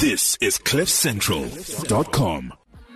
This is CliffCentral.com.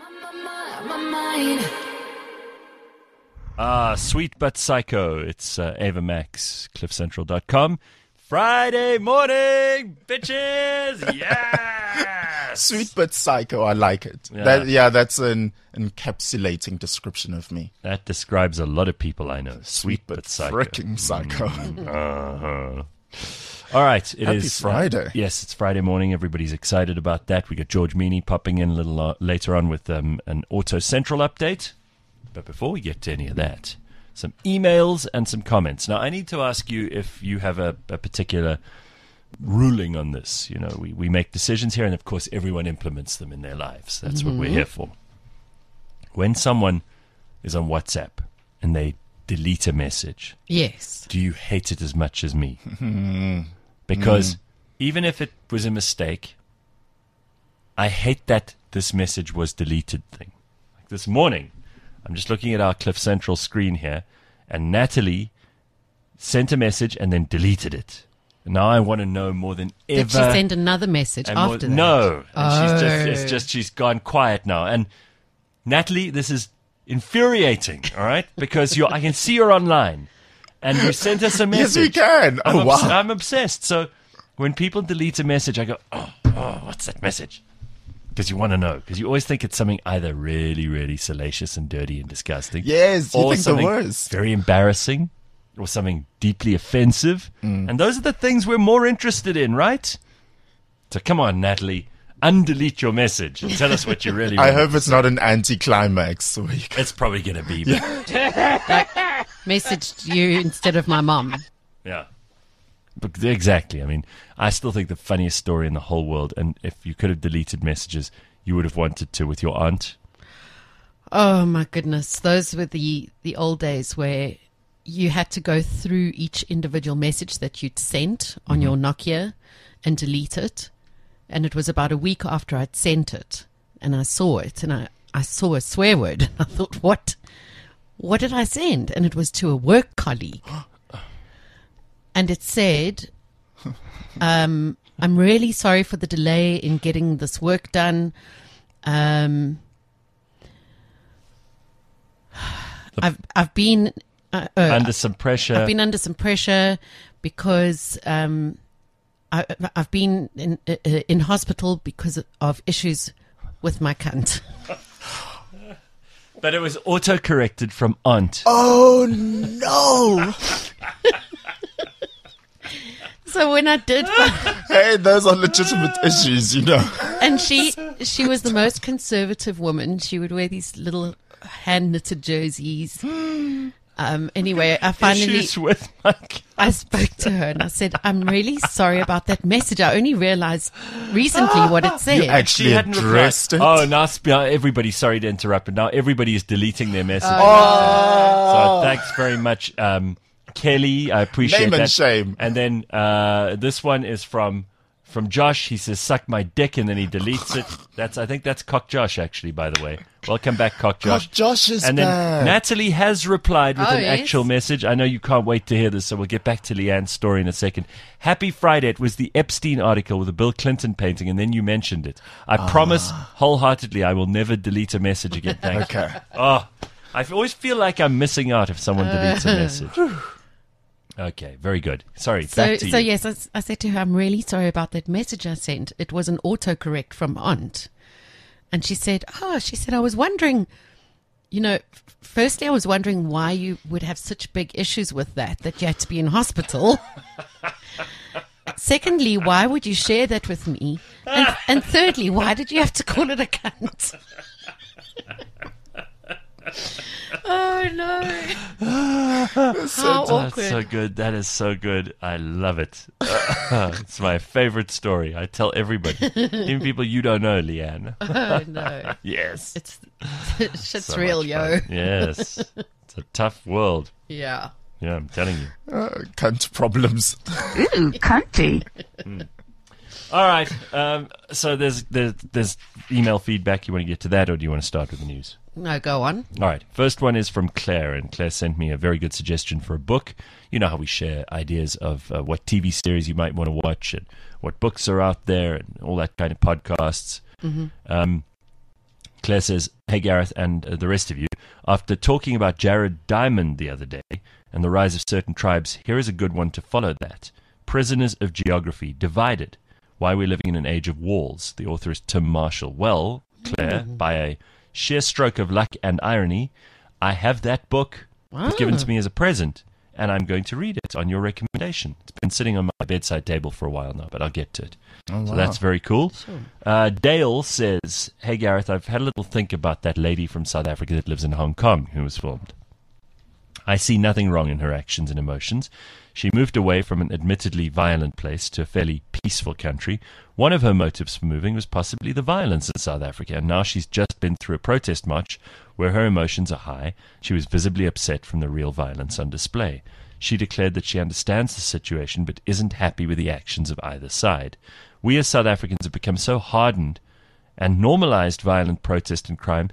Sweet But Psycho. It's Ava Max, CliffCentral.com. Friday morning, bitches! Yeah! Sweet But Psycho, I like it. Yeah. That's an encapsulating description of me. That describes a lot of people I know. Sweet But Psycho. Fricking psycho. Uh-huh. All right, it Happy is Friday. Yes, it's Friday morning. Everybody's excited about that. We got George Meany popping in a little later on with an Auto Central update. But before we get to any of that, some emails and some comments. Now, I need to ask you if you have a particular ruling on this. You know, we make decisions here, and of course, everyone implements them in their lives. That's what we're here for. When someone is on WhatsApp and they delete a message, yes, do you hate it as much as me? Because even if it was a mistake, I hate that this message was deleted thing. Like this morning, I'm just looking at our Cliff Central screen here, and Natalie sent a message and then deleted it. And now I want to know more than ever. Did she send another message after that? No. And Oh. she's gone quiet now. And Natalie, this is infuriating, all right? Because I can see you're online. And you sent us a Yes, message. we can. Oh, wow. I'm obsessed. So when people delete a message, I go, oh, what's that message? Because you want to know. Because you always think it's something either really, really salacious and dirty and disgusting. Yes, you or think the something worst. very embarrassing, or something deeply offensive. And those are the things we're more interested in, right? So come on, Natalie, undelete your message and tell us what you really want. I hope it's not an anticlimax. It's probably going to be. Messaged you instead of my mom. Yeah. But exactly. I mean, I still think the funniest story in the whole world, and if you could have deleted messages, you would have wanted to with your aunt. Oh my goodness, those were the old days where you had to go through each individual message that you'd sent on your Nokia and delete it. And it was about a week after I'd sent it, and I saw it, and I saw a swear word, and I thought, what did I send? And it was to a work colleague. And it said, I'm really sorry for the delay in getting this work done. I've been Under some pressure. I've been under some pressure because I've been in hospital because of issues with my cunt. But it was auto-corrected from aunt. Oh, no. So when I did, Hey, those are legitimate issues, you know. and she was the most conservative woman. She would wear these little hand-knitted jerseys. Anyway, I finally Issues with my I spoke to her and I said, I'm really sorry about that message. I only realized recently what it said. You actually She hadn't addressed it. Oh, now everybody, sorry to interrupt, but now everybody is deleting their messages. Oh. So thanks very much, Kelly. I appreciate Name and that. shame. And then this one is from Josh. He says, suck my dick, and then he deletes it. I think that's Cock Josh, actually, by the way. Welcome back, Cock Josh. Cock Josh is And then back. Natalie has replied with Oh, an yes. actual message. I know you can't wait to hear this, so we'll get back to Leanne's story in a second. Happy Friday. It was the Epstein article with the Bill Clinton painting, and then you mentioned it. I promise wholeheartedly I will never delete a message again. Thank you. Okay. Oh, I always feel like I'm missing out if someone deletes a message. Okay, very good. Sorry, back to you. So yes, I said to her, I'm really sorry about that message I sent. It was an autocorrect from aunt. And she said, I was wondering, firstly, I was wondering why you would have such big issues with that you had to be in hospital. Secondly, why would you share that with me? And thirdly, why did you have to call it a cunt? Oh, no. How That's awkward. so good. That is so good. I love it. It's my favorite story. I tell everybody, even people you don't know, Leanne. Oh, no. Yes. It's shit's So real, much yo. fun. Yes. It's a tough world. Yeah. Yeah, I'm telling you. Cunt problems. Ooh, cunty. All right. So there's email feedback. You want to get to that, or do you want to start with the news? No, go on. All right. First one is from Claire, and Claire sent me a very good suggestion for a book. You know how we share ideas of what TV series you might want to watch and what books are out there and all that kind of podcasts. Claire says, "Hey, Gareth and the rest of you, after talking about Jared Diamond the other day and the rise of certain tribes, here is a good one to follow that. Prisoners of Geography, Divided, Why We're Living in an Age of Walls." The author is Tim Marshall. Well, Claire, by a sheer stroke of luck and irony, I have that book. It was given to me as a present, and I'm going to read it on your recommendation. It's been sitting on my bedside table for a while now, but I'll get to it. Oh, So wow. that's very cool. Dale says, "Hey, Gareth, I've had a little think about that lady from South Africa that lives in Hong Kong who was filmed. I see nothing wrong in her actions and emotions. She moved away from an admittedly violent place to a fairly peaceful country. One of her motives for moving was possibly the violence in South Africa, and now she's just been through a protest march where her emotions are high. She was visibly upset from the real violence on display. She declared that she understands the situation but isn't happy with the actions of either side. We as South Africans have become so hardened and normalized violent protest and crime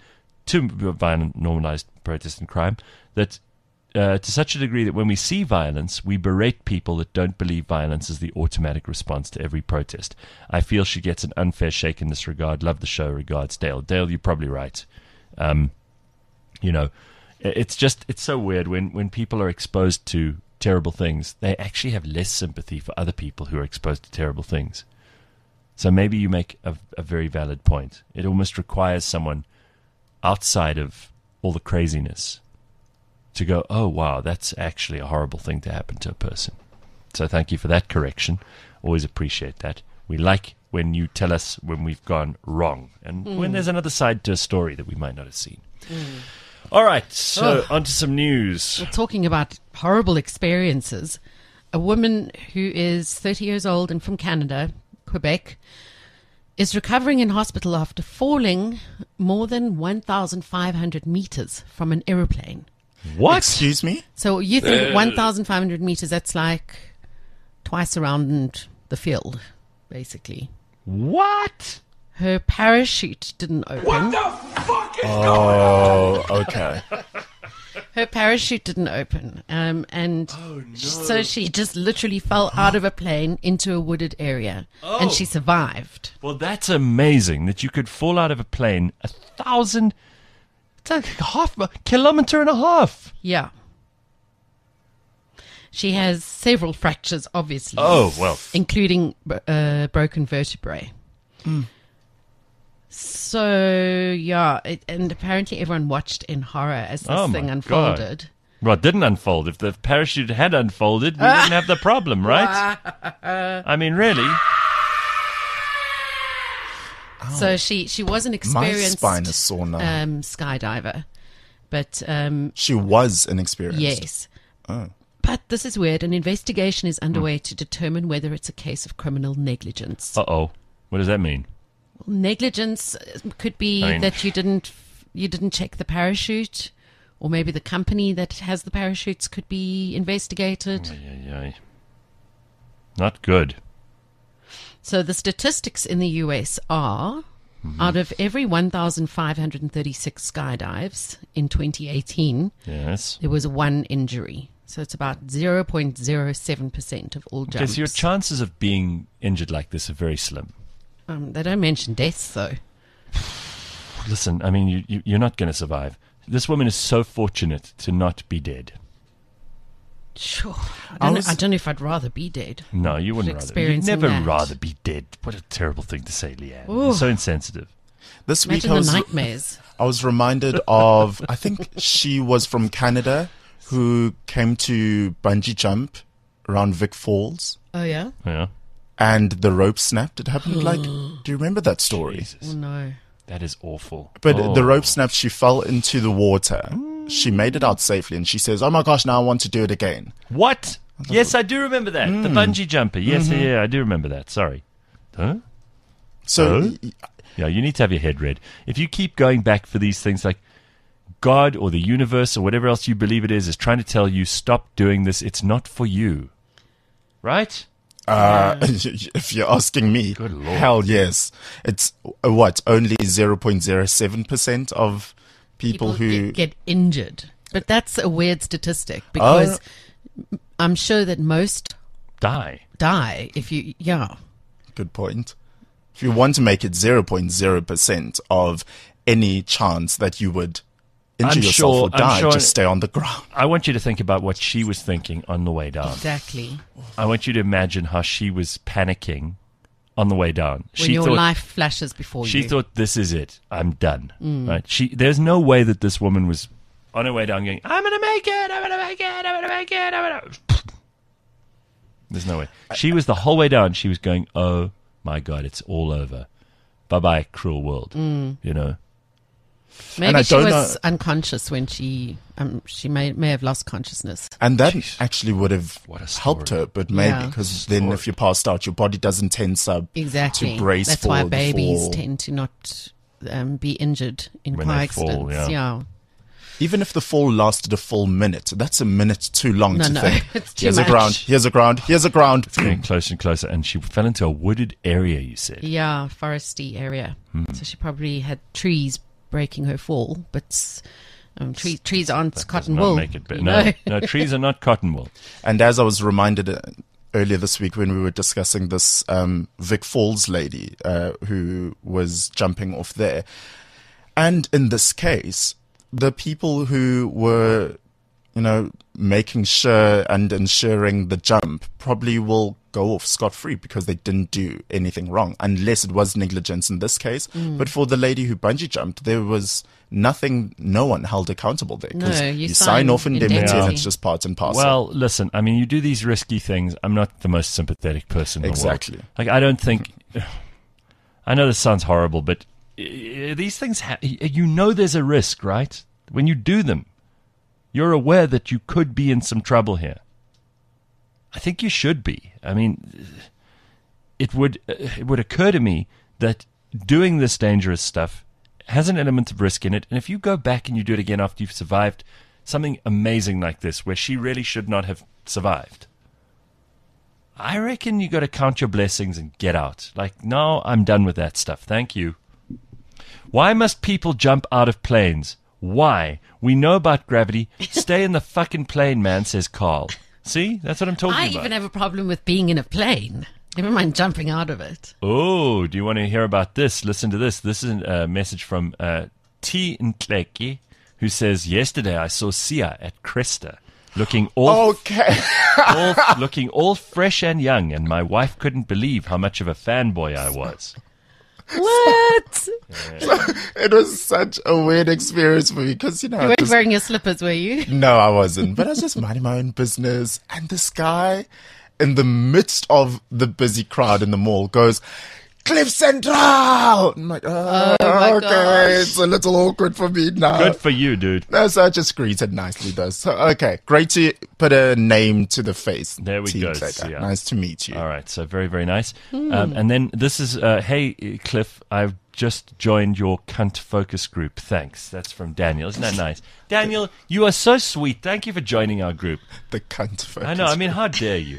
that to such a degree that when we see violence, we berate people that don't believe violence is the automatic response to every protest. I feel she gets an unfair shake in this regard. Love the show. Regards, Dale." Dale, you're probably right. You know, it's so weird when people are exposed to terrible things, they actually have less sympathy for other people who are exposed to terrible things. So maybe you make a very valid point. It almost requires someone outside of all the craziness to go, oh, wow, that's actually a horrible thing to happen to a person. So thank you for that correction. Always appreciate that. We like when you tell us when we've gone wrong and when there's another side to a story that we might not have seen. All right, so on to some news. Well, talking about horrible experiences, a woman who is 30 years old and from Canada, Quebec, is recovering in hospital after falling more than 1,500 meters from an aeroplane. What? Excuse me? So you think 1,500 meters, that's like twice around the field, basically. What? Her parachute didn't open. Oh, okay. Her parachute didn't open. So she just literally fell out of a plane into a wooded area. And she survived. Well, that's amazing that you could fall out of a plane 1,000... It's like half a kilometer and a half. Yeah. She has several fractures, obviously. Oh, well. Including broken vertebrae. So, yeah. And apparently everyone watched in horror as this Oh, thing my unfolded. Well, it didn't unfold. If the parachute had unfolded, we wouldn't have the problem, right? I mean, really? So she was an My experienced spine is sore now. skydiver. But She was inexperienced. yes. Oh. But this is weird. An investigation is underway to determine whether it's a case of criminal negligence. Uh-oh. What does that mean? Negligence could be I mean- that you didn't check the parachute, or maybe the company that has the parachutes could be investigated. Ay. Not good. So the statistics in the US are, out of every 1,536 skydives in 2018, Yes. there was one injury. So it's about 0.07% of all jumps. Okay, so your chances of being injured like this are very slim. They don't mention deaths, though. Listen, I mean, you're not going to survive. This woman is so fortunate to not be dead. Sure. I I don't know if I'd rather be dead. No, you wouldn't rather. You'd Experiencing never that. rather be dead. What a terrible thing to say, Leanne. Ooh. You're so insensitive. This week Imagine the nightmares. I was reminded of, I think she was from Canada, who came to bungee jump around Vic Falls, Oh, yeah? Yeah. and the rope snapped. It happened like, do you remember that story? Oh, Jesus. no. That is awful. But Oh. the rope snapped, she fell into the water. She made it out safely, and she says, oh my gosh, now I want to do it again. What? Yes, I do remember that. The bungee jumper. Yes, yeah, I do remember that. Sorry. Huh? So, Huh? Yeah, you need to have your head read. If you keep going back for these things like God or the universe or whatever else you believe it is trying to tell you, stop doing this. It's not for you. Right? if you're asking me, Good Lord. hell yes. It's only 0.07% of people who get injured. But that's a weird statistic because I'm sure that most Die. if you, yeah. Good point. If you want to make it 0.0% of any chance that you would injure yourself or die, just stay on the ground. I want you to think about what she was thinking on the way down. Exactly. I want you to imagine how she was panicking on the way down. When your life flashes before you. She thought, this is it. I'm done. Right? There's no way that this woman was on her way down going, I'm going to make it, I'm going to make it, I'm going to make it, I'm going to... There's no way. She was the whole way down. She was going, oh my God, it's all over. Bye-bye, cruel world. You know? Maybe she was unconscious when she may have lost consciousness. And that actually would have What a story. helped her, but maybe because then if you passed out, your body doesn't tense up Exactly. to brace That's for why the babies fall. tend to not be injured in When car they fall, accidents. yeah. Even if the fall lasted a full minute, that's a minute too long to No, think. it's too Here's much. a ground, here's a ground, here's a ground. It's getting closer and closer. And she fell into a wooded area, you said. Yeah, foresty area. So she probably had trees breaking her fall, but trees aren't Does cotton not wool. make it better. you know? No, trees are not cotton wool. And as I was reminded earlier this week when we were discussing this Vic Falls lady who was jumping off there, and in this case, the people who were, making sure and ensuring the jump probably will go off scot-free because they didn't do anything wrong, unless it was negligence in this case. But for the lady who bungee jumped, there was nothing, no one held accountable there. Because No, you you sign sign off indemnity and indemnity. it's just part and parcel. Well, listen, I mean, you do these risky things. I'm not the most sympathetic person in Exactly. the world. Like, I don't think... I know this sounds horrible, but these things... there's a risk, right? When you do them, you're aware that you could be in some trouble here. I think you should be. I mean, it would occur to me that doing this dangerous stuff has an element of risk in it. And if you go back and you do it again after you've survived something amazing like this, where she really should not have survived, I reckon you got to count your blessings and get out. Like, no, I'm done with that stuff. Thank you. Why must people jump out of planes? Why? We know about gravity. Stay in the fucking plane, man, says Carl. See? That's what I'm talking I about. even have a problem with being in a plane. Never mind jumping out of it. Oh, do you want to hear about this? Listen to this. This is a message from T. Ntleki, who says, yesterday I saw Sia at Cresta, looking okay. looking all fresh and young, and my wife couldn't believe how much of a fanboy I was. What? It was such a weird experience for me because, You weren't wearing your slippers, were you? No, I wasn't. But I was just minding my own business. And this guy, in the midst of the busy crowd in the mall, goes, Cliff Central! I'm like, Oh my okay, gosh. it's a little awkward for me now. Good for you, dude. No, so I just greeted nicely, though. So, okay, great to put a name to the face. There we Team go, Clicker. Sia. Nice to meet you. All right, so very, very nice. And then this is, hey, Cliff, I've just joined your cunt focus group. Thanks. That's from Daniel. Isn't that nice? Daniel, you are so sweet. Thank you for joining our group. The cunt focus. I know. I mean, how dare you?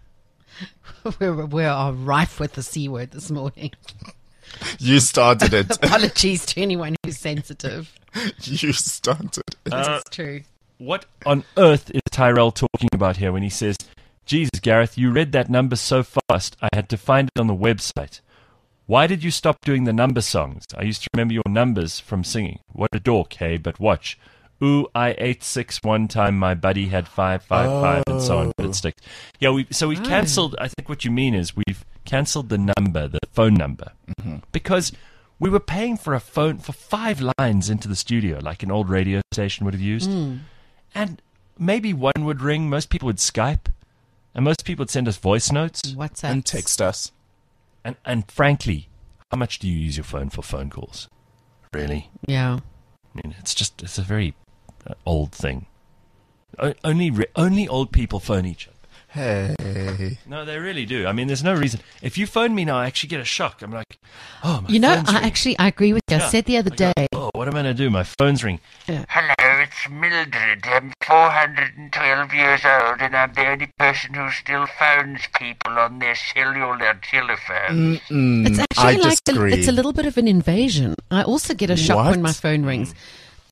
We are rife with the C word this morning. You started it. Apologies to anyone who's sensitive. You started it. It's true. What on earth is Tyrell talking about here when he says, Jesus, Gareth, you read that number so fast, I had to find it on the website. Why did you stop doing the number songs? I used to remember your numbers from singing. What a dork, hey, but watch. Ooh, I ate 6 one time, my buddy had 5, 5, 5, and so on, but it sticks. Yeah, we've cancelled, I think what you mean is we've cancelled the number, the phone number, because we were paying for a phone for 5 lines into the studio, like an old radio station would have used. And maybe one would ring, most people would Skype, and most people would send us voice notes. What's that? And text us. And frankly, how much do you use your phone for phone calls? Really? Yeah. I mean, it's a very old thing. Only old people phone each other. Hey. No, they really do. I mean, there's no reason. If you phone me now, I actually get a shock. I'm like, oh, my You know, phone's ringing. I agree with you. Yeah. I said the other I go, day, oh, what am I going to do? My phone's ringing. Hello, it's Mildred. I'm 412 years old, and I'm the only person who still phones people on their cellular telephones. it's I actually like disagree. it's a little bit of an invasion. I also get a shock What? when my phone rings.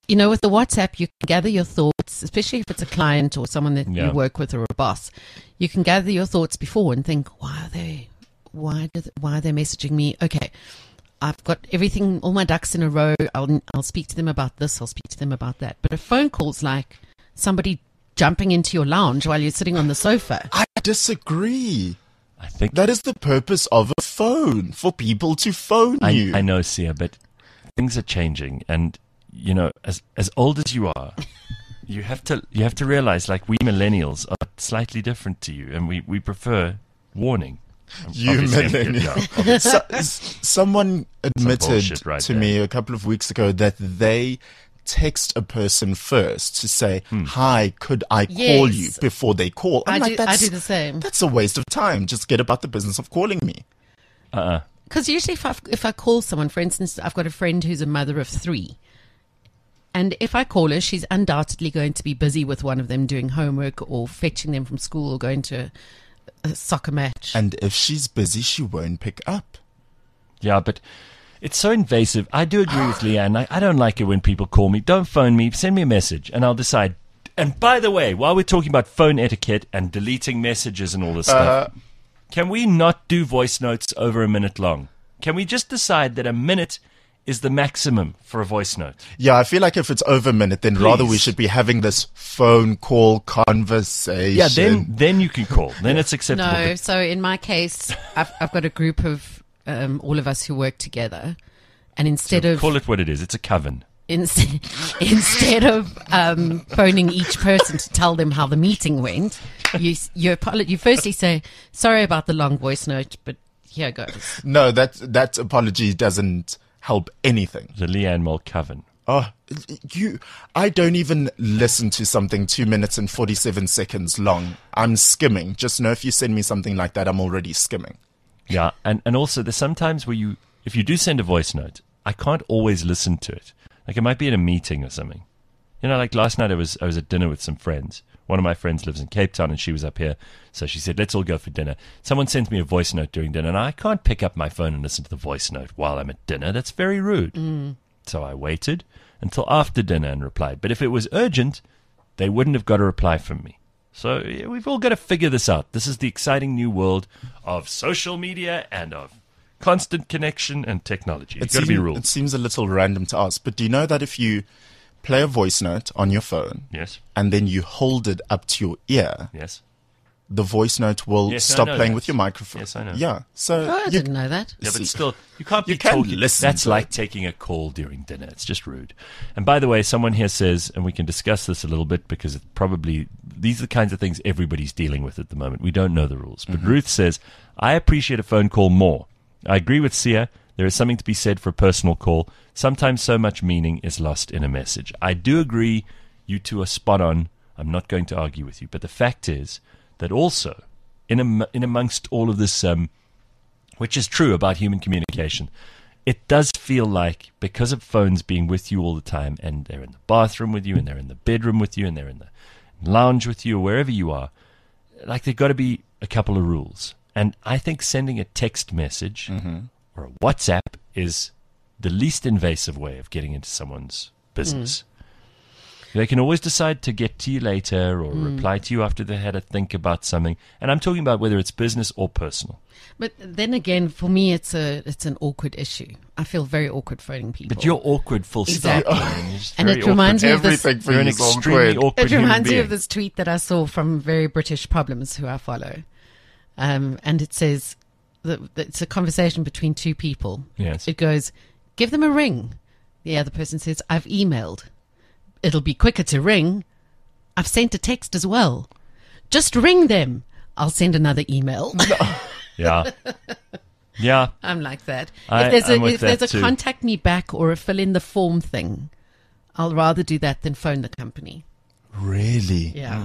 you know, with the WhatsApp, you can gather your thoughts, especially if it's a client or someone that Yeah. you work with or a boss. You can gather your thoughts before and think, why are they messaging me? Okay, I've got everything, all my ducks in a row. I'll speak to them about this. I'll speak to them about that. But a phone call's like somebody jumping into your lounge while you're sitting on the sofa. I disagree. I think That is the purpose of a phone, for people to phone you. I know, Sia, but things are changing, and you know, as old as you are, you have to realize, like, we millennials are slightly different to you, and we prefer warning. You Obviously, millennial. yeah. Someone admitted bullshit right to there. me a couple of weeks ago that they text a person first to say, hi, could I call Yes. you, before they call. I'm like, I do the same. That's a waste of time. Just get about the business of calling me. Because usually if I call someone, for instance, I've got a friend who's a mother of 3. And if I call her, she's undoubtedly going to be busy with one of them doing homework or fetching them from school or going to a soccer match. And if she's busy, she won't pick up. Yeah, but it's so invasive. I do agree with Leanne. I don't like it when people call me. Don't phone me. Send me a message, and I'll decide. And by the way, while we're talking about phone etiquette and deleting messages and all this stuff, can we not do voice notes over a minute long? Can we just decide that a minute is the maximum for a voice note? Yeah, I feel like if it's over a minute, then rather we Please. should be having this phone call conversation. Yeah, then you can call. Then it's acceptable. No, But so in my case, I've got a group of all of us who work together, and instead of call it what it is. It's a coven. instead of phoning each person to tell them how the meeting went, you firstly say, sorry about the long voice note, but here goes. No, that apology doesn't help anything. The Leanne Mole coven. Oh, I don't even listen to something 2 minutes and 47 seconds long. I'm skimming. Just know if you send me something like that, I'm already skimming. Yeah, and also there's sometimes where if you do send a voice note, I can't always listen to it. Like, it might be in a meeting or something. You know, like last night I was at dinner with some friends. One of my friends lives in Cape Town and she was up here. So she said, let's all go for dinner. Someone sent me a voice note during dinner, and I can't pick up my phone and listen to the voice note while I'm at dinner. That's very rude. So I waited until after dinner and replied. But if it was urgent, they wouldn't have got a reply from me. So yeah, we've all got to figure this out. This is the exciting new world of social media and of constant connection and technology. It's got to be It rules. seems a little random to ask, but do you know that if you play a voice note on your phone Yes, and then you hold it up to your ear, yes. the voice note will Yes, I stop know playing that. with your microphone? Yes, I know. Yeah, so Oh, I didn't know that. Yeah, See, but still, you can't be you can told. listen That's to like it. taking a call during dinner. It's just rude. And by the way, someone here says, and we can discuss this a little bit because it probably these are the kinds of things everybody's dealing with at the moment. We don't know the rules. But Ruth says, I appreciate a phone call more. I agree with Sia. There is something to be said for a personal call. Sometimes so much meaning is lost in a message. I do agree. You two are spot on. I'm not going to argue with you. But the fact is that also, in amongst all of this, which is true about human communication, it does feel like, because of phones being with you all the time, and they're in the bathroom with you, and they're in the bedroom with you, and they're in the lounge with you, or wherever you are, like, there've got to be a couple of rules. And I think sending a text message or a WhatsApp is the least invasive way of getting into someone's business. They can always decide to get to you later or reply to you after they had a think about something. And I'm talking about whether it's business or personal. But then again, for me, it's an awkward issue. I feel very awkward phoning people. But you're awkward, full Exactly. stop. I mean, you're just And very it reminds me of this. everything for You're an you is extremely awkward. awkward It human reminds me being. of this tweet that I saw from Very British Problems, who I follow. And it says, it's a conversation between two people. Yes. It goes, give them a ring. The other person says, I've emailed. It'll be quicker to ring. I've sent a text as well. Just ring them. I'll send another email. Yeah. Yeah. I'm like that. I'm with If there's that a too. contact me back or a fill in the form thing, I'll rather do that than phone the company. Really? Yeah.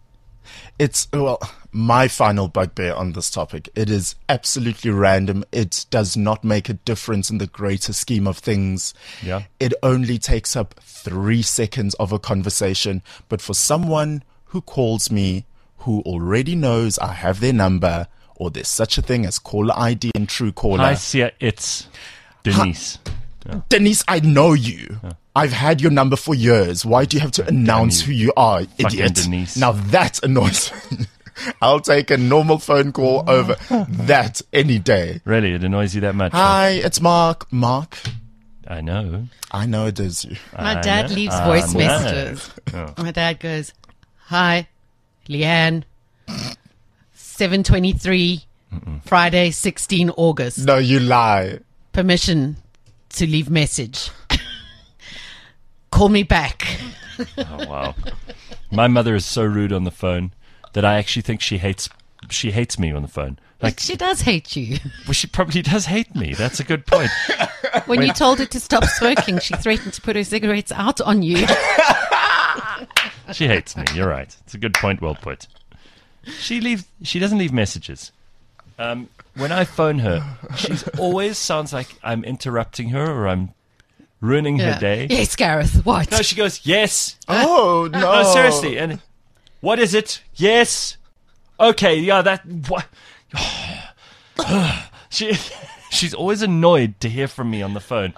It's, well, my final bugbear on this topic. It is absolutely random. It does not make a difference in the greater scheme of things. Yeah. It only takes up 3 seconds of a conversation. But for someone who calls me, who already knows I have their number, or there's such a thing as caller ID and Truecaller. Hi, Sia. It's Denise. Denise, I know you. I've had your number for years. Why do you have to announce who you are, idiot? Denise. Now that annoys me. I'll take a normal phone call over that any day. Really, it annoys you that much? Hi, it's Mark. Mark, I know. I know it is you. My I dad know. leaves voice I know. messages. Oh. My dad goes, "Hi, Leanne, 7:23, Friday, 16 August. No, you lie. Permission to leave message. Call me back." Oh, wow. My mother is so rude on the phone that I actually think she hates me on the phone. Like, She does hate you. well, she probably does hate me. That's a good point. When you told her to stop smoking, she threatened to put her cigarettes out on you. She hates me. You're right. It's a good point. Well put. She doesn't leave messages. When I phone her, she's always sounds like I'm interrupting her or I'm ruining her day. Yes, Gareth, what? No, she goes, yes. Oh, no. No, seriously. And what is it? Yes. Okay, yeah, that. What? She's always annoyed to hear from me on the phone.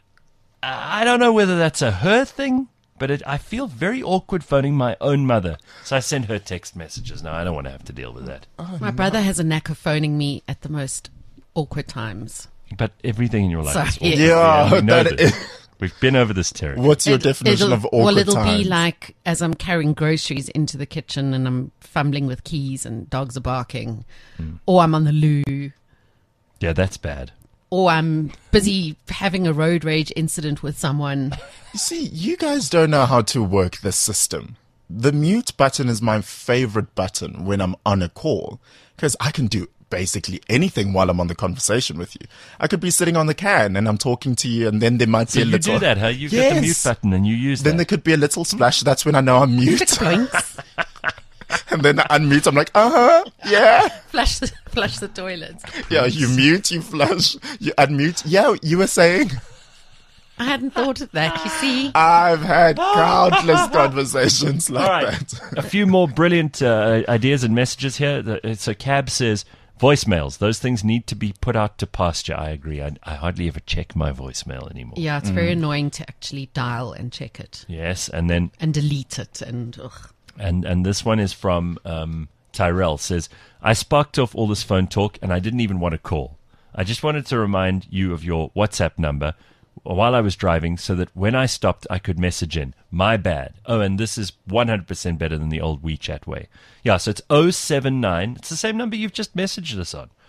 I don't know whether that's a her thing, but I feel very awkward phoning my own mother. So I send her text messages. No, I don't want to have to deal with that. My brother has a knack of phoning me at the most awkward times. But everything in your life is Sorry. awkward. Yeah, we know that this. is- We've been over this territory. What's your definition of awkward Well, it'll times? be like as I'm carrying groceries into the kitchen and I'm fumbling with keys and dogs are barking, or I'm on the loo, Yeah, that's bad. or I'm busy having a road rage incident with someone. You see, you guys don't know how to work this system. The mute button is my favorite button when I'm on a call because I can do basically anything while I'm on the conversation with you. I could be sitting on the can and I'm talking to you, and then there might So be a you little. do that, huh? You get the mute Yes. button and you use Then there that. could be a little splash. That's when I know I'm mute. Blinks, And then I unmute. I'm like, yeah. flush the toilets. Yeah, you mute, you flush, you unmute. Yeah, you were saying. I hadn't thought of that. You see, I've had countless conversations like All right. that. A few more brilliant ideas and messages here. So Cab says, voicemails. Those things need to be put out to pasture. I agree. I hardly ever check my voicemail anymore. yeah, it's very annoying to actually dial and check it Yes, and then and delete it, and ugh. and this one is from Tyrell. Says, I sparked off all this phone talk and I didn't even want to call. I just wanted to remind you of your WhatsApp number while I was driving so that when I stopped, I could message in. My bad. Oh, and this is 100% better than the old WeChat way. Yeah, so it's 079. It's the same number you've just messaged us on.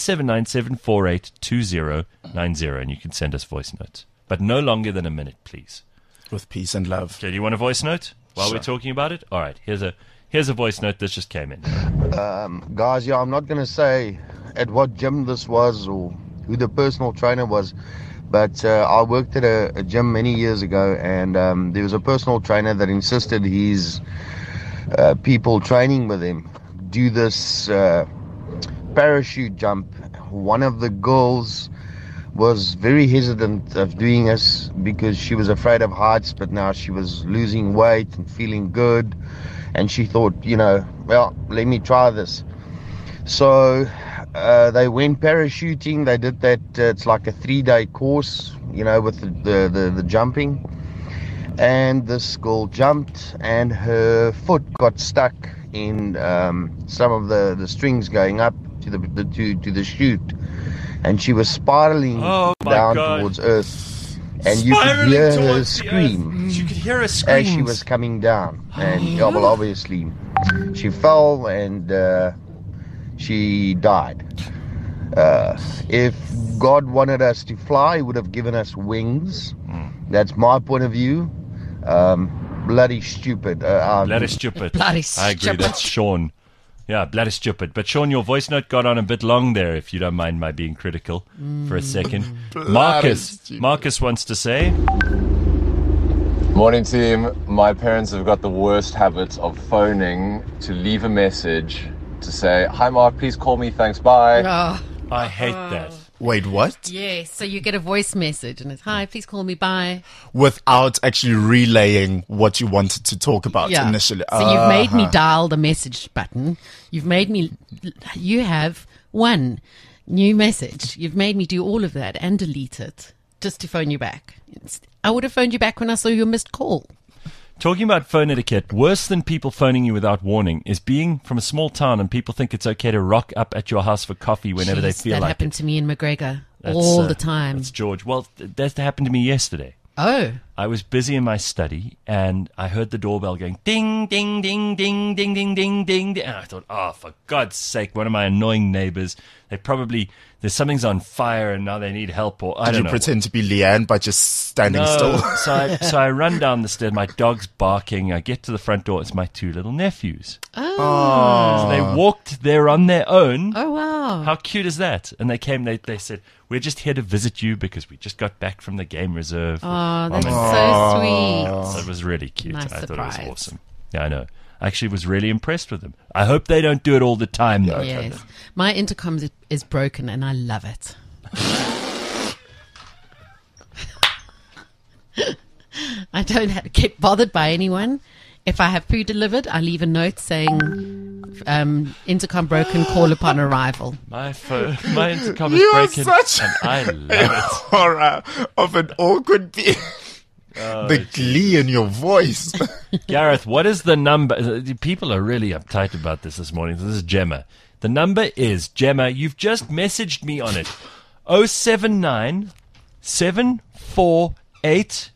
079-748-2090, and you can send us voice notes. But no longer than a minute, please. With peace and love. Okay, do you want a voice note while Sure. we're talking about it? All right, here's a voice note that just came in. Guys, yeah, I'm not going to say at what gym this was or who the personal trainer was, but I worked at a gym many years ago, and there was a personal trainer that insisted his people training with him do this parachute jump. One of the girls was very hesitant of doing this because she was afraid of heights, but now she was losing weight and feeling good, and she thought, well, let me try this. So they went parachuting. They did that. It's like a 3-day course, with the jumping. And this girl jumped, and her foot got stuck in some of the strings going up to the chute, and she was spiraling Oh, my down God. towards Earth. And you could hear her scream You could hear her scream. as she was coming down. And well, obviously, she fell and she died. If God wanted us to fly, he would have given us wings. That's my point of view. Bloody stupid. Bloody stupid. Bloody I agree. stupid. That's Sean. Yeah, bloody stupid. But Sean, your voice note got on a bit long there, if you don't mind my being critical for a second. stupid. Marcus wants to say, Morning team, my parents have got the worst habit of phoning to leave a message to say, hi Mark, please call me, thanks, bye. Oh, I hate that. Wait, what? yes. So you get a voice message and it's, hi, please call me, bye. Without actually relaying what you wanted to talk about Yeah. initially. So you've made me dial the message button. You have one new message. You've made me do all of that and delete it. just to phone you back. I would have phoned you back when I saw your missed call. Talking about phone etiquette, worse than people phoning you without warning is being from a small town and people think it's okay to rock up at your house for coffee whenever they Jeez, feel that like happened it. to me in McGregor That's, all the time. That's George. Well, that happened to me yesterday. Oh, I was busy in my study and I heard the doorbell going ding, ding, ding, ding, ding, ding, ding, ding. And I thought, oh, for God's sake, one of my annoying neighbors. There's something's on fire and now they need help, or I Did don't you know. pretend to be Leanne by just standing still? So I run down the stairs. My dog's barking. I get to the front door. It's my two little nephews. oh, So they walked there on their own. oh, wow. How cute is that? And they came. They said, "We're just here to visit you because we just got back from the game reserve." Oh, that's and so sweet. so it was really cute. Nice I thought surprise. it was awesome. Yeah, I know. I actually was really impressed with them. I hope they don't do it all the time, though. Yes. My intercom is broken and I love it. I don't have to get bothered by anyone. If I have food delivered, I leave a note saying, intercom broken, call upon arrival. My intercom is You are broken, such and I love a it. horror of an awkward being. The glee in your voice. Gareth, what is the number? People are really uptight about this morning. This is Gemma. The number is, Gemma, you've just messaged me on it. 079 748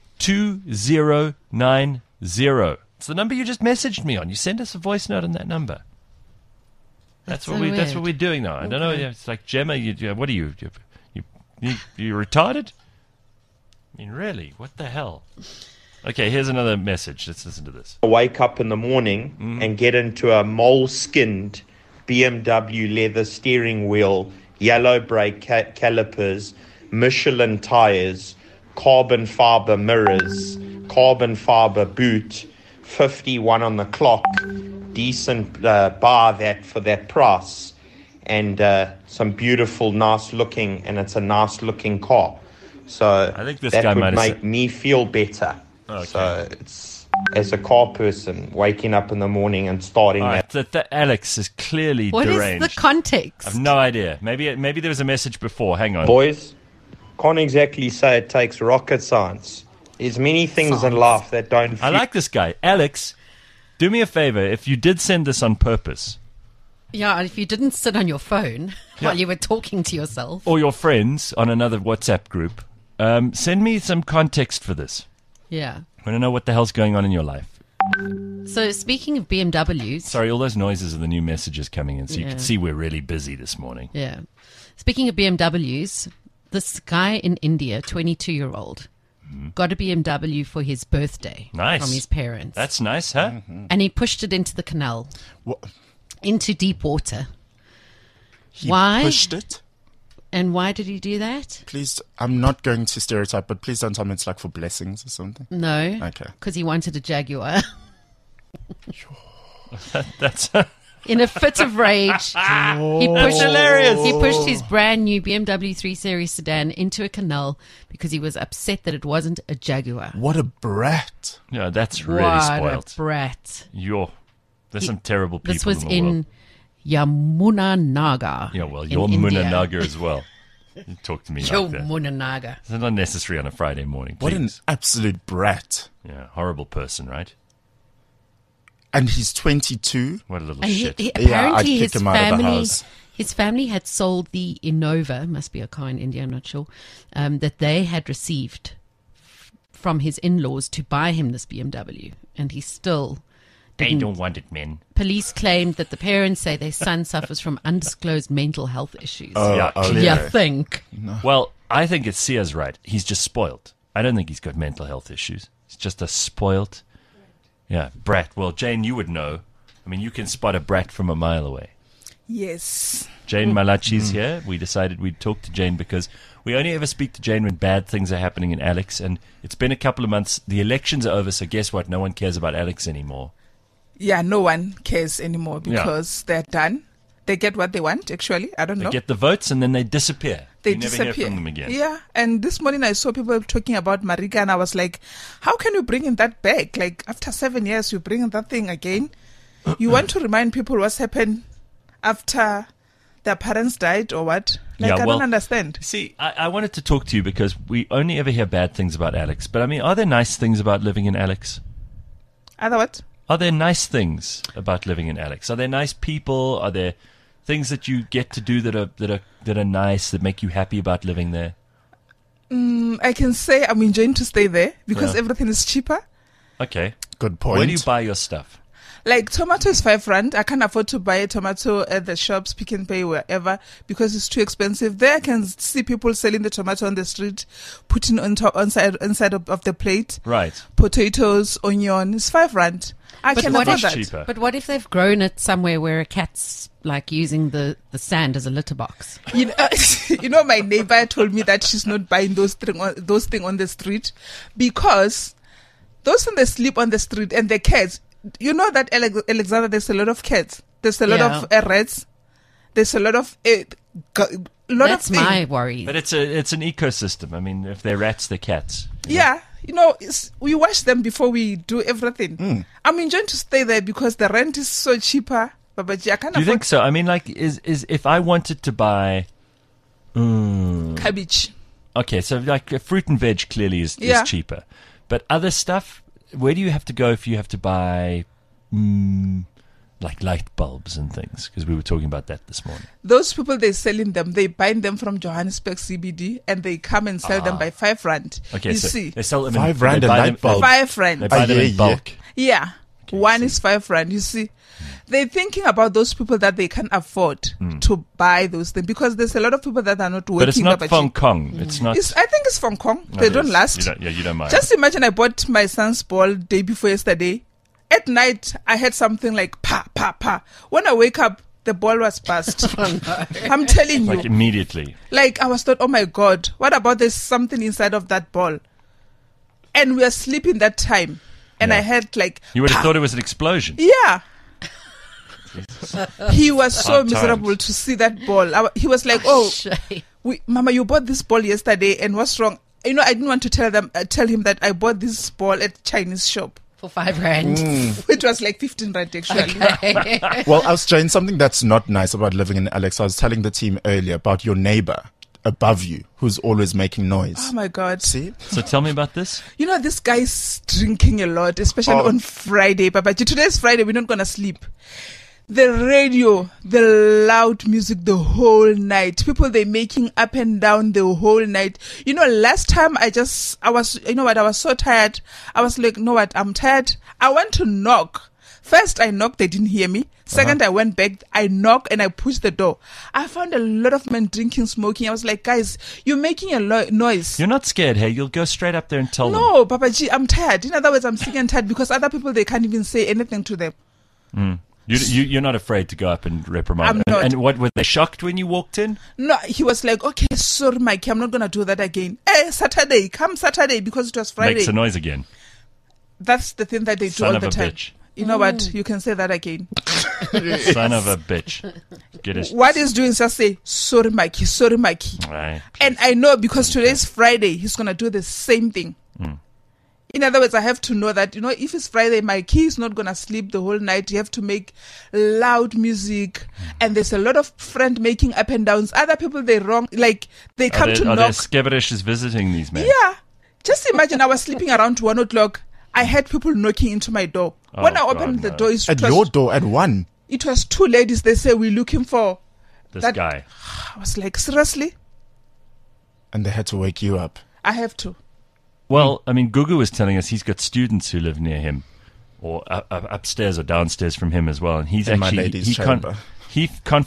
2090. It's the number you just messaged me on. You send us a voice note on that number. That's so what weird. we're doing now. I don't know. It's like, Gemma, what are you? You retarded? I mean, really? What the hell? Okay, here's another message. Let's listen to this. Wake up in the morning and get into a mole-skinned BMW leather steering wheel, yellow brake calipers, Michelin tires, carbon fiber mirrors, carbon fiber boot, 51 on the clock, decent bar that for that price, and some beautiful, nice looking, and it's a nice looking car. So I think this that guy might would have make said- me feel better. Okay. So it's, as a car person, waking up in the morning and starting All that. right, that Alex is clearly What is deranged. the context? I've no idea. Maybe there was a message before. Hang on. Boys, can't exactly say it takes rocket science. There's many things in life that don't I like this guy. Alex, do me a favor. If you did send this on purpose, Yeah, and if you didn't sit on your phone while you were talking to yourself. or your friends on another WhatsApp group, send me some context for this. Yeah. I want to know what the hell's going on in your life. So speaking of BMWs. Sorry, all those noises are the new messages coming in, so you Yeah. can see we're really busy this morning. Yeah. Speaking of BMWs, this guy in India, 22-year-old, got a BMW for his birthday Nice. from his parents. That's nice, huh? And he pushed it into the canal, What? into deep water. He Why? pushed it. And why did he do that? Please, I'm not going to stereotype, but please don't tell me it's like for blessings or something. No. Okay. Because he wanted a Jaguar. That's In a fit of rage, he pushed, hilarious. he pushed his brand new BMW 3 Series sedan into a canal because he was upset that it wasn't a Jaguar. What a brat. yeah, that's really What spoiled. a brat. There's some terrible people This was in the world. in Yamunanagar. Yeah, well, in you're India. Munanagar as well. You talk to me like that. Yamunanagar. It's not necessary on a Friday morning, What an please. absolute brat. Yeah, horrible person, right? And he's 22. What a little And shit. I'd apparently kick his him out of the family, house. his family had sold the Innova, must be a car in India, I'm not sure, that they had received from his in-laws to buy him this BMW, and he still They didn't. don't want it, men. Police claimed that the parents say their son suffers from undisclosed mental health issues. Yeah, clearly. You think? Well, I think it's Sia's right. He's just spoiled. I don't think he's got mental health issues. He's just a spoiled, brat. Well, Jane, you would know. I mean, you can spot a brat from a mile away. Yes. Jane Malachi's here. We decided we'd talk to Jane because we only ever speak to Jane when bad things are happening in Alex, and it's been a couple of months. The elections are over, so guess what? No one cares about Alex anymore. Yeah, no one cares anymore because they're done. They get what they want, actually. I don't They know. get the votes and then they disappear. They you never disappear. hear from them again. Yeah, and this morning I saw people talking about Marika, and I was like, how can you bring in that back? Like, after 7 years, you bring in that thing again? You want to remind people what's happened after their parents died or what? Like, Yeah, I well, don't understand. See, I wanted to talk to you because we only ever hear bad things about Alex. But I mean, are there nice things about living in Alex? Other what? Are there nice things about living in Alex? Are there nice people? Are there things that you get to do that are nice, that make you happy about living there? I can say I'm enjoying to stay there because Yeah. everything is cheaper. Okay. Good point. Where do you buy your stuff? Like tomato is R5. I can't afford to buy a tomato at the shops, Pick and Pay, wherever, because it's too expensive. There I can see people selling the tomato on the street, putting on top, inside of the plate. Right. Potatoes, onion. It's R5. I But can what afford if- that. cheaper. But what if they've grown it somewhere where a cat's like using the sand as a litter box? You know, you know, my neighbor told me that she's not buying those things on the street because those things they sleep on the street and the cats. You know that Alexander, there's a lot of cats. There's a lot of rats. There's a lot of That's my worry. But it's an ecosystem. I mean, if they're rats, they're cats. Yeah, you know, we wash them before we do everything. I'm enjoying to stay there because the rent is so cheaper. Babaji, I can't Do you afford think so? I mean, like, is if I wanted to buy, cabbage. okay, so like fruit and veg clearly is Yeah. cheaper, but other stuff, where do you have to go if you have to buy, like light bulbs and things? Because we were talking about that this morning. Those people, they're selling them. They buy them from Johannesburg CBD and they come and sell them by R5. Okay, you so see, they sell them R5 they a buy light them- bulb. R5. They buy them yeah, in yeah. bulk. Yeah. Okay, One see. is R5. You see, they're thinking about those people that they can afford to buy those things because there's a lot of people that are not working. But it's not Babaji. Hong Kong. It's not. I think it's from Kong. Oh, They yes. don't last. You don't mind. Just imagine I bought my son's ball day before yesterday. At night, I had something like pa, pa, pa. When I wake up, the ball was burst. I'm telling you. like immediately. Like, I was thought, oh my God, what about there's something inside of that ball? And we were sleeping that time. And Yeah. I had like, You would have pa. thought it was an explosion. Yeah. He was so Hard miserable times. to see that ball. He was like, oh, Shame. Mama, you bought this ball yesterday and what's wrong? You know, I didn't want to tell him that I bought this ball at Chinese shop. For R5. It was like 15 rand actually. Okay. Well, I was saying something that's not nice about living in Alex. I was telling the team earlier about your neighbor above you who's always making noise. Oh my God. See? So tell me about this. You know, this guy's drinking a lot, especially on Friday. But today's Friday, we're not going to sleep. The radio, the loud music the whole night. People, they making up and down the whole night. You know, last time I was, you know what, I was so tired. I was like, you know what, I'm tired. I went to knock. First, I knocked, they didn't hear me. Second, I went back, I knocked and I pushed the door. I found a lot of men drinking, smoking. I was like, guys, you're making a noise. You're not scared, hey? You'll go straight up there and tell them. No, Papaji, I'm tired. In other words, I'm sick and tired because other people, they can't even say anything to them. You're not afraid to go up and reprimand I'm them. not. And what, were they shocked when you walked in? No, he was like, okay, sorry, Mikey, I'm not going to do that again. Saturday, come Saturday because it was Friday. Makes a noise again. That's the thing that they do Son all of the a time. bitch. You know what? You can say that again. Son of a bitch. Get it. What he's doing is just say, sorry, Mikey, sorry, Mikey. Right. And I know because today's Friday, he's going to do the same thing. In other words, I have to know that, you know, if it's Friday, my kid is not going to sleep the whole night. You have to make loud music. And there's a lot of friend making up and downs. Other people, they come to Are there knock. skebberishes visiting these men? Yeah. Just imagine I was sleeping around 1 o'clock. I had people knocking into my door. When I Oh, opened God, the no. door, At your door at 1. it was two ladies. They say, we're looking for This that guy. I was like, seriously? And they had to wake you up. I have to. Well, I mean, Gugu was telling us he's got students who live near him, or upstairs or downstairs from him as well. And he's In my actually lady's chamber. he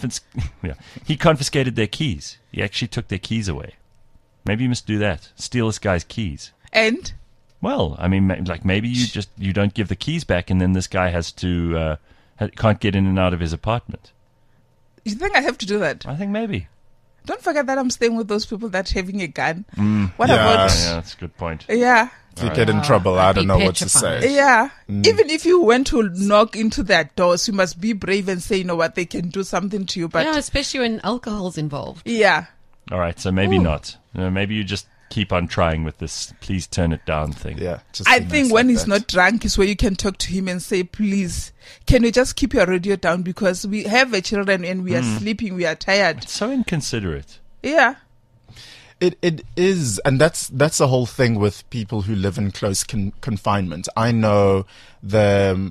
confiscated their keys. He actually took their keys away. Maybe you must do that. Steal this guy's keys. And Well, I mean, like maybe you don't give the keys back, and then this guy has to can't get in and out of his apartment. you think I have to do that? I think maybe. Don't forget that I'm staying with those people that having a gun. What Yeah. about... Yeah, that's a good point. Yeah. If you get in trouble, I I'd don't be know what to petrified. say. Yeah. Even if you went to knock into their doors, you must be brave and say, you know what, they can do something to you. But Yeah, especially when alcohol's involved. yeah. All right, so maybe not. Maybe you just keep on trying with this please turn it down thing. Yeah. Just I be think nice when like he's that. not drunk is where you can talk to him and say, please, can you just keep your radio down because we have a children and we are sleeping, we are tired. It's so inconsiderate. Yeah. It is, and that's the whole thing with people who live in close confinement. I know the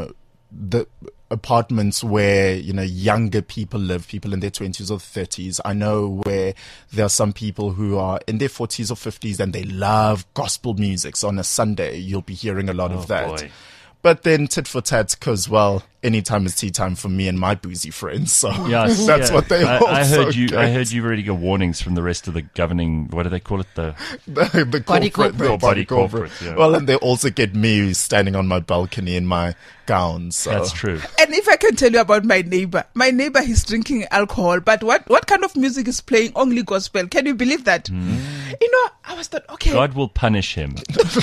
apartments where younger people live, people in their 20s or 30s. I know where there are some people who are in their 40s or 50s and they love gospel music. So on a Sunday, you'll be hearing a lot of that. Boy. But then tit for tat, because, well, anytime is tea time for me and my boozy friends. So Yes, that's what they I also heard you. get. I heard you already got warnings from the rest of the governing. What do they call it? The the Body corporate, the corporate. body Body corporate, corporate. yeah. Well, and they also get me standing on my balcony in my gown. So that's true. And if I can tell you about my neighbor, he's drinking alcohol, but what kind of music is playing? Only gospel. Can you believe that? I was thought, okay. God will punish him.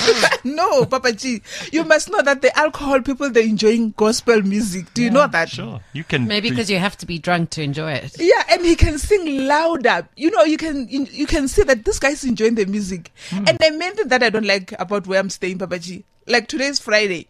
No, Papa G, you must know that the alcohol people, they're enjoying gospel music. Do you know that? Sure, you can. Maybe because you have to be drunk to enjoy it. Yeah, and he can sing louder. You can see that this guy's enjoying the music. And the main thing that I don't like about where I'm staying, Papa G, like today is Friday.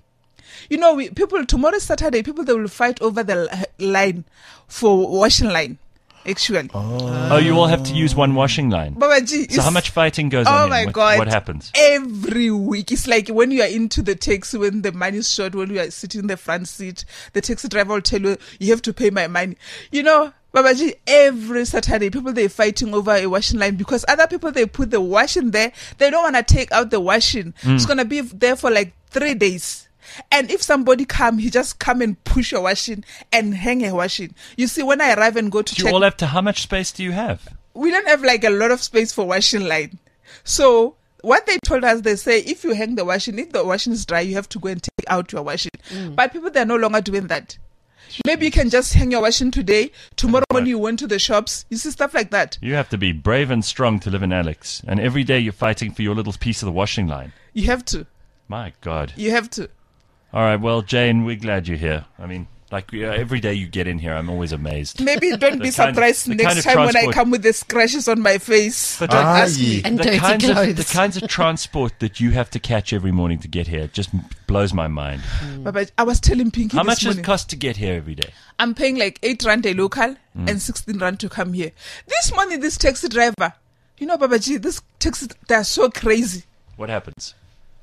Tomorrow is Saturday, people, they will fight over the line for washing line, actually. Oh, you all have to use one washing line. Papa G, So how much fighting goes on? Oh here? my What- God. What happens? Every week. It's like when you are into the taxi, when the money is short, when you are sitting in the front seat, the taxi driver will tell you, you have to pay my money. Babaji, every Saturday, people, they're fighting over a washing line because other people, they put the washing there. They don't want to take out the washing. It's going to be there for like 3 days. And if somebody he just come and push a washing and hang a washing. You see, when I arrive and go to Do you check, all have to? How much space do you have? we don't have like a lot of space for washing line. So what they told us, they say, if you hang the washing, if the washing is dry, you have to go and take out your washing. But people, they're no longer doing that. Maybe you can just hang your washing today. Tomorrow when you went to the shops, you see stuff like that. You have to be brave and strong to live in Alex, and every day you're fighting for your little piece of the washing line. You have to. My God. You have to. All right, well, Jane, we're glad you're here. I mean, every day you get in here, I'm always amazed. Maybe don't be The kind of- surprised the next kind of time when I transport- come with the scratches on my face. But Don't don't ask me. And dirty clothes. the kinds of transport that you have to catch every morning to get here just blows my mind. But I was telling Pinky How this much does morning, it cost to get here every day? I'm paying like 8 rand a local and 16 rand to come here. This morning, this taxi driver, Babaji, this taxi, they're so crazy. What happens?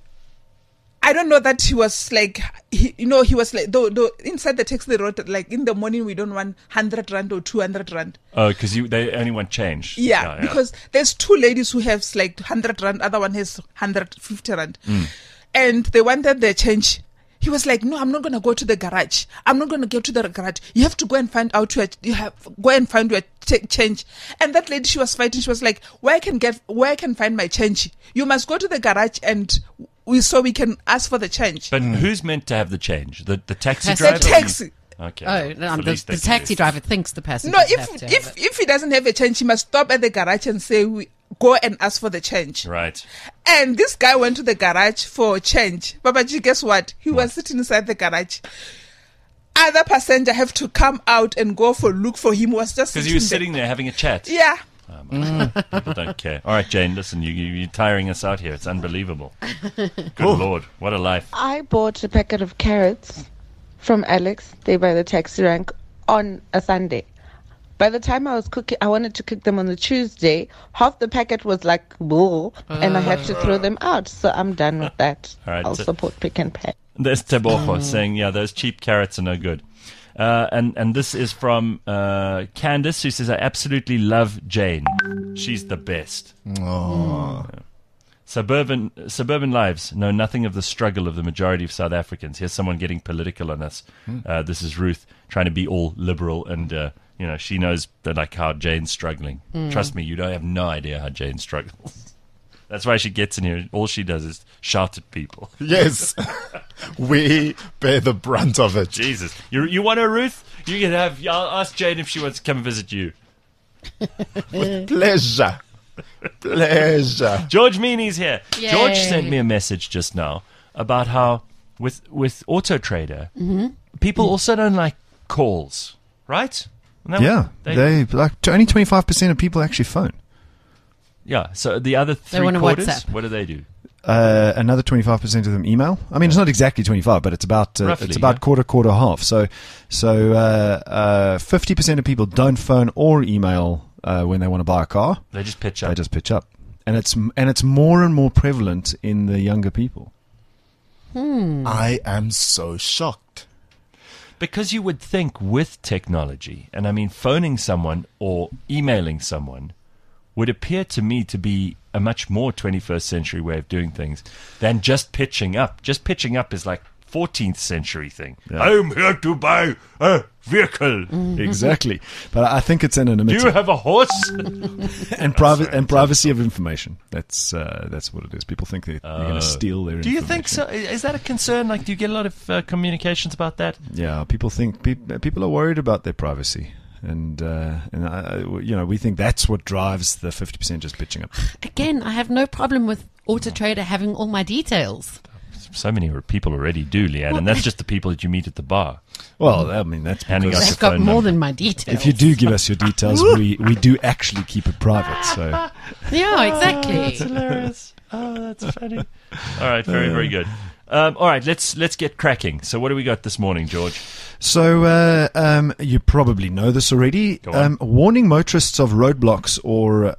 I don't know that he was like, he was like, though inside the taxi they wrote like in the morning we don't want 100 rand or 200 rand. Oh, because they only want change. Yeah, because there's 2 ladies who have like 100 rand, other one has 150 rand, and they wanted their change. He was like, no, I'm not gonna go to the garage. I'm not gonna go to the garage. You have to go and find out go and find your change. And that lady, she was fighting. She was like, where I can find my change? You must go to the garage and we can ask for the change. But who's meant to have the change? The taxi The driver? The taxi. Okay. Oh, no, The the least they can taxi do. driver thinks the passenger. No, if he doesn't have a change, he must stop at the garage and say, go and ask for the change. Right. And this guy went to the garage for change. Babaji, guess what? He was sitting inside the garage. Other passenger have to come out and go look for him. He was just Because he was sitting there having a chat. Yeah. People don't care. All right, Jane, listen, you're tiring us out here. It's unbelievable. Good Lord, what a life. I bought a packet of carrots from Alex, there by the taxi rank, on a Sunday. By the time I was cooking, I wanted to cook them on the Tuesday. Half the packet was like, whoa, and I had to throw them out. So I'm done with that. All right, I'll so- support Pick and Pay. There's Teboho saying, yeah, those cheap carrots are no good. And this is from Candace, who says, I absolutely love Jane. She's the best. Suburban lives know nothing of the struggle of the majority of South Africans. Here's someone getting political on us. This is Ruth trying to be all liberal, and she knows that, how Jane's struggling. Trust me, you don't have no idea how Jane struggles. That's why she gets in here. All she does is shout at people. Yes, we bear the brunt of it. Jesus, you want her, Ruth? You can have. I'll ask Jane if she wants to come and visit you. With pleasure. Pleasure. George Meany's here. Yay. George sent me a message just now about how with Auto Trader, people also don't like calls, right? And that- Yeah, they like only 25% of people actually phone. Yeah. So the other They want a three-quarters, WhatsApp. what do they do? Another 25% of them email. I mean, it's not exactly 25, but it's about Roughly, quarter half. So 50% of people don't phone or email when they want to buy a car. They just pitch up. They just pitch up, and it's more and more prevalent in the younger people. I am so shocked. Because you would think with technology, and I mean phoning someone or emailing someone would appear to me to be a much more 21st century way of doing things than just pitching up. Just pitching up is like 14th century thing. Yeah. I'm here to buy a vehicle. Exactly, but I think it's anonymity. Do you have a horse? and privacy of information. That's what it is. People think you're going to steal their Do you information. think so? Is that a concern? Like, do you get a lot of communications about that? Yeah, people think people are worried about their privacy, and we think that's what drives the 50% just pitching up. Again, I have no problem with Auto Trader having all my details. So many people already do, Leanne, and that's just the people that you meet at the bar. Well, I mean, that's Handing because out They've your got phone more number. than my details. if you do give us your details, we do actually keep it private. So Yeah, exactly. That's hilarious. Oh, that's funny. All right, very, very good. All right, let's get cracking. So what do we got this morning, George? So you probably know this already. Go on. Warning motorists of roadblocks or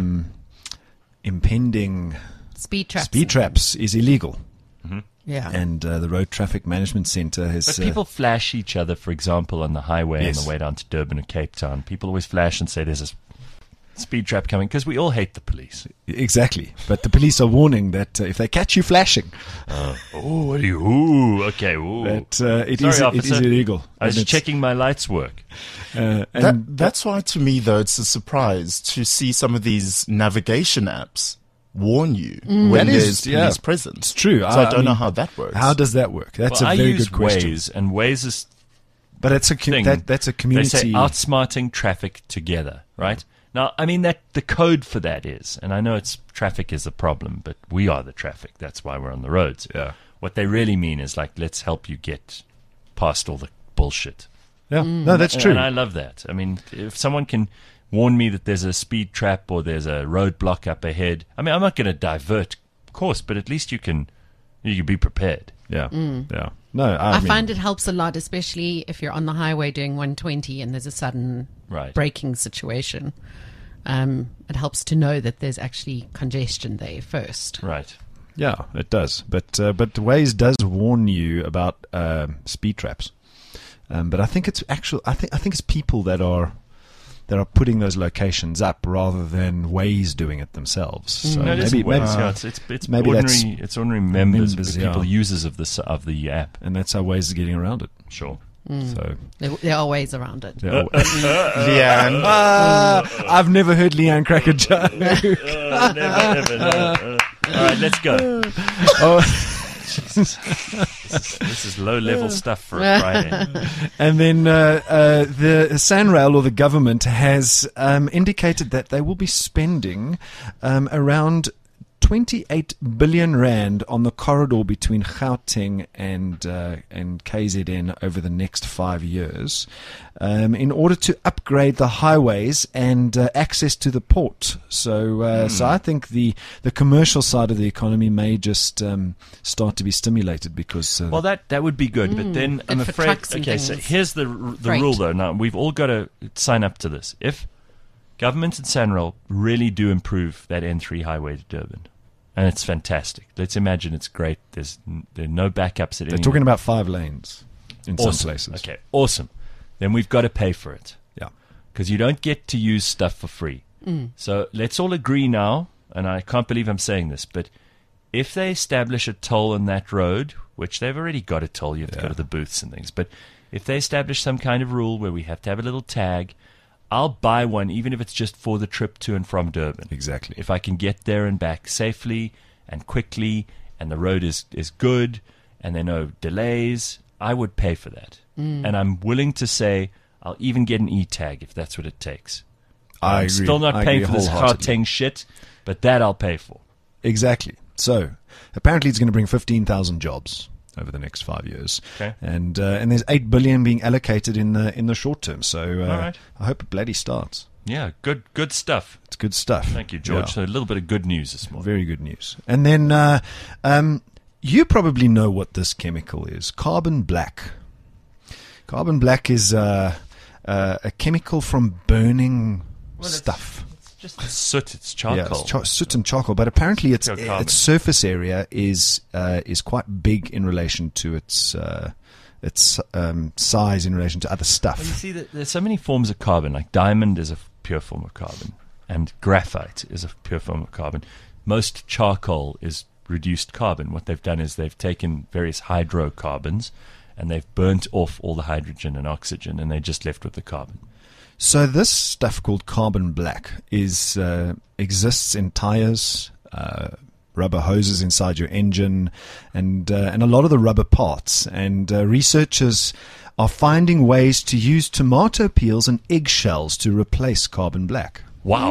impending Speed traps. speed traps is illegal. Yeah. And the Road Traffic Management Centre has... But people flash each other, for example, on the highway Yes. on the way down to Durban or Cape Town. People always flash and say there's a speed trap coming because we all hate the police. Exactly. But the police are warning that if they catch you flashing, Oh, what are you? Ooh, okay. Ooh. that it Sorry, is officer. illegal. I was And just checking my lights work. That's why, to me, though, it's a surprise to see some of these navigation apps warn you when That is- there's yeah. police presence. It's true. So I don't know mean, how that works. How does that work? That's Well, a very I use good question. Waze, and Waze is But it's thing. that's a community. They say outsmarting traffic together, right? Now, I mean that the code for that is, and I know it's traffic is the problem, but we are the traffic. That's why we're on the roads. Yeah. What they really mean is like, let's help you get past all the bullshit. Yeah. No, that's true. And I love that. I mean, if someone can warn me that there's a speed trap or there's a roadblock up ahead, I mean, I'm not going to divert course, but at least you can be prepared. Yeah. Yeah. No, I mean, find it helps a lot, especially if you're on the highway doing 120 and there's a sudden Right. braking situation. It helps to know that there's actually congestion there first. Right. Yeah, it does. But Waze does warn you about speed traps. But I think it's I think it's people that are putting those locations up rather than Waze doing it themselves. So No, it isn't Waze. Yeah, it's maybe that's ordinary members, members, people, yeah. users of the app. and that's how Waze is getting around it. Sure. So There are ways around it. yeah. Leanne, I've never heard Leanne crack a joke. Never, ever, no. All right, let's go. Oh, This is low-level stuff for a Friday. and then the SANRAL or the government has indicated that they will be spending around 28 billion rand on the corridor between Gauteng and KZN over the next 5 years in order to upgrade the highways and access to the port. So I think the commercial side of the economy may just start to be stimulated because Well, that would be good, but then I'm for afraid. trucks and Okay, so things. here's the Freight. rule, though. Now we've all got to sign up to this. If government and SANRAL really do improve that N3 highway to Durban, and it's fantastic. Let's imagine it's great. There are no backups at they're any. talking about 5 lanes in Awesome. some places. Okay, awesome. Then we've got to pay for it. Yeah. Because you don't get to use stuff for free. So let's all agree now, and I can't believe I'm saying this, but if they establish a toll on that road, which they've already got a toll, you have to go to the booths and things, but if they establish some kind of rule where we have to have a little tag, I'll buy one, even if it's just for the trip to and from Durban. Exactly. If I can get there and back safely and quickly, and the road is good, and there are no delays, I would pay for that. And I'm willing to say I'll even get an e-tag if that's what it takes. I I'm agree. still not I paying agree for this wholeheartedly. Gauteng shit, but that I'll pay for. Exactly. So apparently it's going to bring 15,000 jobs over the next 5 years. Okay. And there's 8 billion being allocated in the short term. So All right. I hope it bloody starts. Yeah, good stuff. It's good stuff. Thank you, George. Yeah. So a little bit of good news this morning. Very good news. And then you probably know what this chemical is. Carbon black. Carbon black is a chemical from burning stuff. It's just soot. It's charcoal. Yeah, it's soot and charcoal. But apparently its Carbon. surface area is quite big in relation to its size in relation to other stuff. Well, you see, there's so many forms of carbon. Like diamond is a pure form of carbon, and graphite is a pure form of carbon. Most charcoal is reduced carbon. What they've done is they've taken various hydrocarbons and they've burnt off all the hydrogen and oxygen, and they're just left with the carbon. So this stuff called carbon black exists in tires, rubber hoses inside your engine, and a lot of the rubber parts. And researchers are finding ways to use tomato peels and eggshells to replace carbon black. Wow.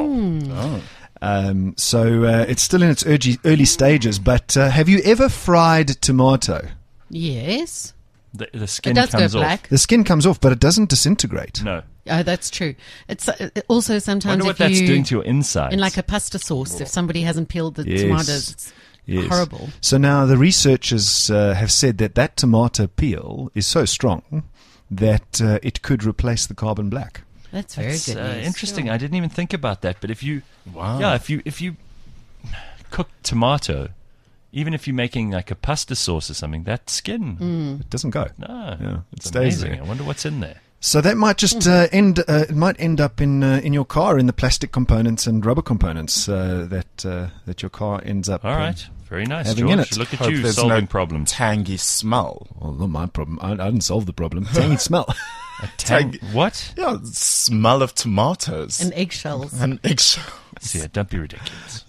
So it's still in its early stages, but have you ever fried tomato? Yes. The skin It does comes go off. black. The skin comes off, but it doesn't disintegrate. No. Oh, that's true. It's also sometimes Wonder what if that's you doing to your insides. in like a pasta sauce, if somebody hasn't peeled the Yes. tomatoes, it's Yes. horrible. So now the researchers have said that tomato peel is so strong that it could replace the carbon black. That's very That's, good news. interesting. I didn't even think about that. But if you, Wow. yeah, if you cook tomato, even if you're making like a pasta sauce or something, that skin, It doesn't go. no, Yeah, it it's stays amazing. there. I wonder what's in there. So that might just it might end up in your car, in the plastic components and rubber components that your car ends up. All right, very nice, having George. in it. Look at Hope you there's solving no problems. tangy smell. Well, not my problem. I didn't solve the problem. Tangy smell. What? Yeah, smell of tomatoes And eggshells. and eggshell. See, don't be ridiculous.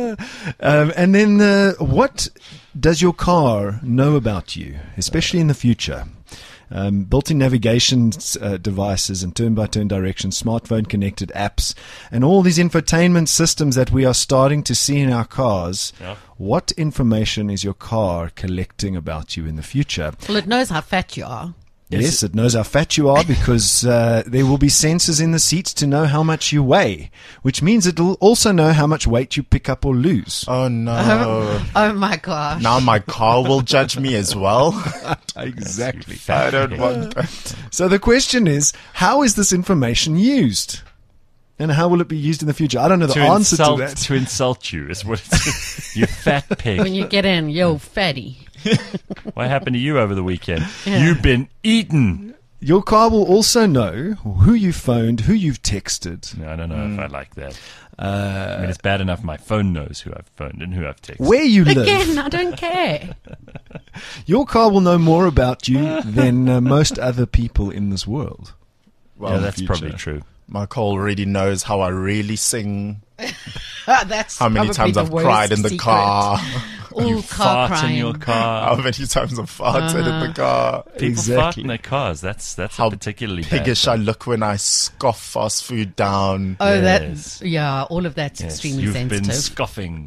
And then, what does your car know about you, especially in the future? Built-in navigation devices and turn-by-turn directions, smartphone-connected apps, and all these infotainment systems that we are starting to see in our cars. Yeah. What information is your car collecting about you in the future? Well, it knows how fat you are. Yes, it knows how fat you are because there will be sensors in the seats to know how much you weigh, which means it will also know how much weight you pick up or lose. Oh no. Oh my gosh. Now my car will judge me as well. Exactly. I don't want that. So the question is, how is this information used? And how will it be used in the future? I don't know the answer to that. To insult you is what it's, you fat pig. When you get in, yo, fatty. What happened to you over the weekend? You've been eaten. Your car will also know who you phoned, who you've texted, No, I don't know if I like that. I mean, it's bad enough my phone knows who I've phoned and who I've texted. where you live. Again, I don't care. Your car will know more about you than most other people in this world. Yeah, that's probably true. My car already knows how I really sing, That's how many probably times the I've worst cried in the secret. car, All You car fart crying. in your how car. many times I've farted in the car, People fart in their cars. That's how a particularly bad piggish I thing. look when I scoff fast food down. Oh, Yes. yeah, all of that's Yes, extremely you've sensitive. been scoffing.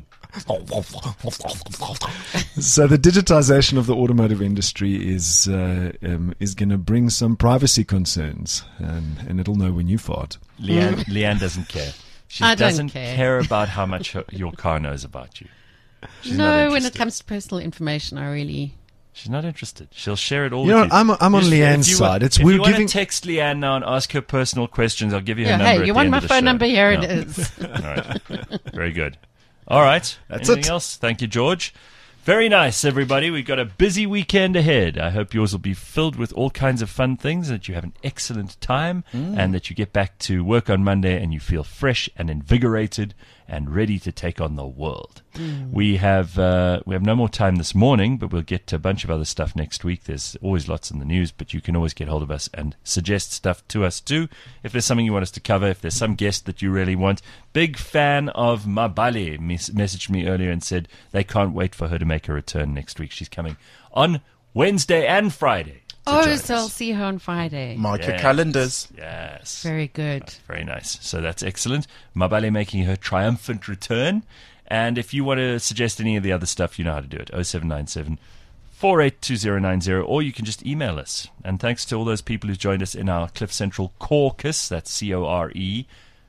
So the digitization of the automotive industry is going to bring some privacy concerns, and it'll know when you fart. Leanne doesn't care. She I don't doesn't care. about how much your car knows about you. She's not No, when it interested. comes to personal information, I really. She's not interested. She'll share it all You know with what, you. I'm on Just- Leanne's if you side. Want, It's if we're you want giving. to text Leanne now and ask her personal questions, I'll give you her Yeah, number. hey, at you the want end my of the phone show. number? Here it No. is. All right. Very good. All right. That's Anything it. else? Thank you, George. Very nice, everybody. We've got a busy weekend ahead. I hope yours will be filled with all kinds of fun things, that you have an excellent time, and that you get back to work on Monday and you feel fresh and invigorated and ready to take on the world. We have no more time this morning, but we'll get to a bunch of other stuff next week. There's always lots in the news, but you can always get hold of us and suggest stuff to us too. If there's something you want us to cover, if there's some guest that you really want. Big fan of Mabale messaged me earlier and said they can't wait for her to make a return next week. She's coming on Wednesday and Friday. to Oh, join so us. I'll see her on Friday. Mark your Yes. calendars. Yes. Very good. Very nice. So that's excellent. Mabale making her triumphant return. And if you want to suggest any of the other stuff, you know how to do it. 0797 482090, or you can just email us. And thanks to all those people who joined us in our Cliff Central caucus, that's CORE,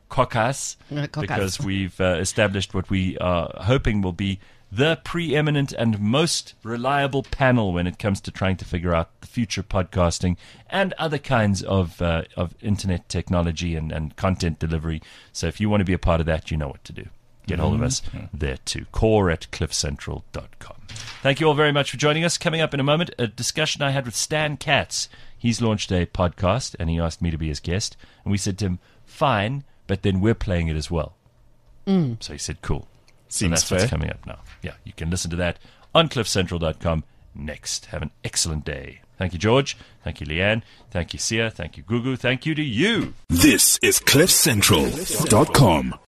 Caucus, because we've established what we are hoping will be the preeminent and most reliable panel when it comes to trying to figure out the future podcasting and other kinds of internet technology and content delivery. So if you want to be a part of that, you know what to do. Get hold of us there too. core@cliffcentral.com. Thank you all very much for joining us. Coming up in a moment, a discussion I had with Stan Katz. He's launched a podcast and he asked me to be his guest. And we said to him, fine, but then we're playing it as well. So he said, cool. Seems so that's fair. what's coming up now. Yeah, you can listen to that on cliffcentral.com next. Have an excellent day. Thank you, George. Thank you, Leanne. Thank you, Sia. Thank you, Gugu. Thank you to you. This is cliffcentral.com.